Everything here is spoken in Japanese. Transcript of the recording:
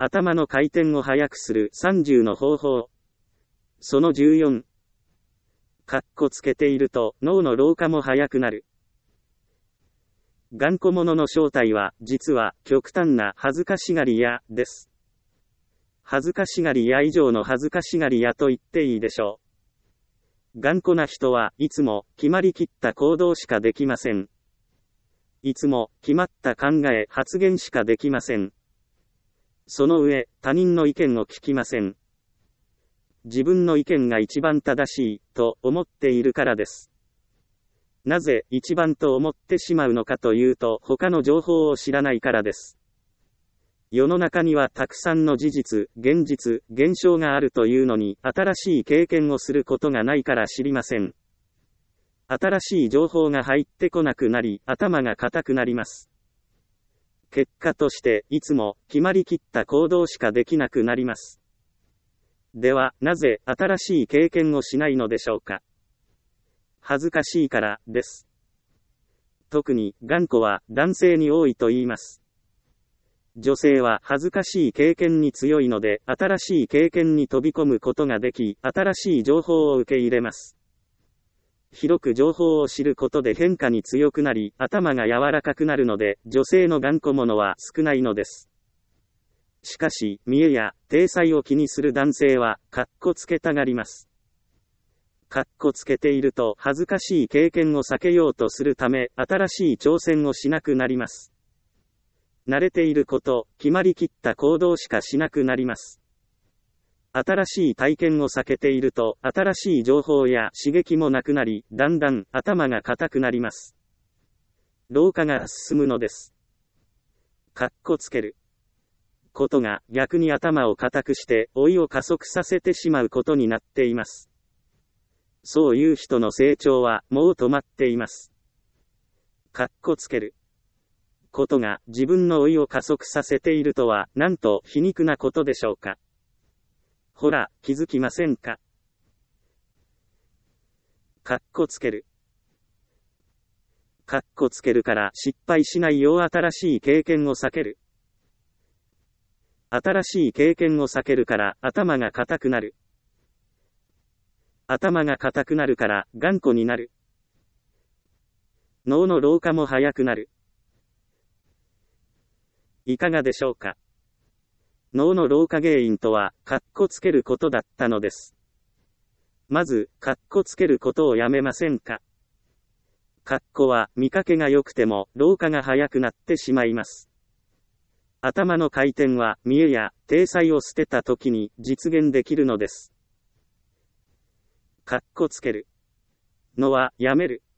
頭の回転を速くする30の方法。その14。かっこつけていると脳の老化も速くなる。頑固者の正体は、実は、極端な恥ずかしがり屋です。恥ずかしがり屋以上の恥ずかしがり屋と言っていいでしょう。頑固な人はいつも決まりきった行動しかできません。いつも決まった考え、発言しかできません。その上、他人の意見を聞きません。自分の意見が一番正しいと思っているからです。なぜ一番と思ってしまうのかというと、他の情報を知らないからです。世の中にはたくさんの事実、現実、現象があるというのに、新しい経験をすることがないから知りません。新しい情報が入ってこなくなり、頭が固くなります。結果として、いつも決まりきった行動しかできなくなります。では、なぜ新しい経験をしないのでしょうか。恥ずかしいからです。特に頑固は男性に多いと言います。女性は恥ずかしい経験に強いので、新しい経験に飛び込むことができ、新しい情報を受け入れます。広く情報を知ることで変化に強くなり、頭が柔らかくなるので、女性の頑固者は少ないのです。しかし、見栄や体裁を気にする男性は、かっこつけたがります。かっこつけていると恥ずかしい経験を避けようとするため、新しい挑戦をしなくなります。慣れていること、決まりきった行動しかしなくなります。新しい体験を避けていると、新しい情報や刺激もなくなり、だんだん頭が固くなります。老化が進むのです。かっこつけることが逆に頭を固くして老いを加速させてしまうことになっています。そういう人の成長はもう止まっています。かっこつけることが自分の老いを加速させているとは、なんと皮肉なことでしょうか。ほら、気づきませんか。かっこつける。かっこつけるから失敗しないよう新しい経験を避ける。新しい経験を避けるから頭が固くなる。頭が固くなるから頑固になる。脳の老化も早くなる。いかがでしょうか。脳の老化原因とは、かっこつけることだったのです。まず、かっこつけることをやめませんか。かっこは、見かけが良くても、老化が早くなってしまいます。頭の回転は、見栄や、体裁を捨てた時に、実現できるのです。かっこつけるのは、やめる。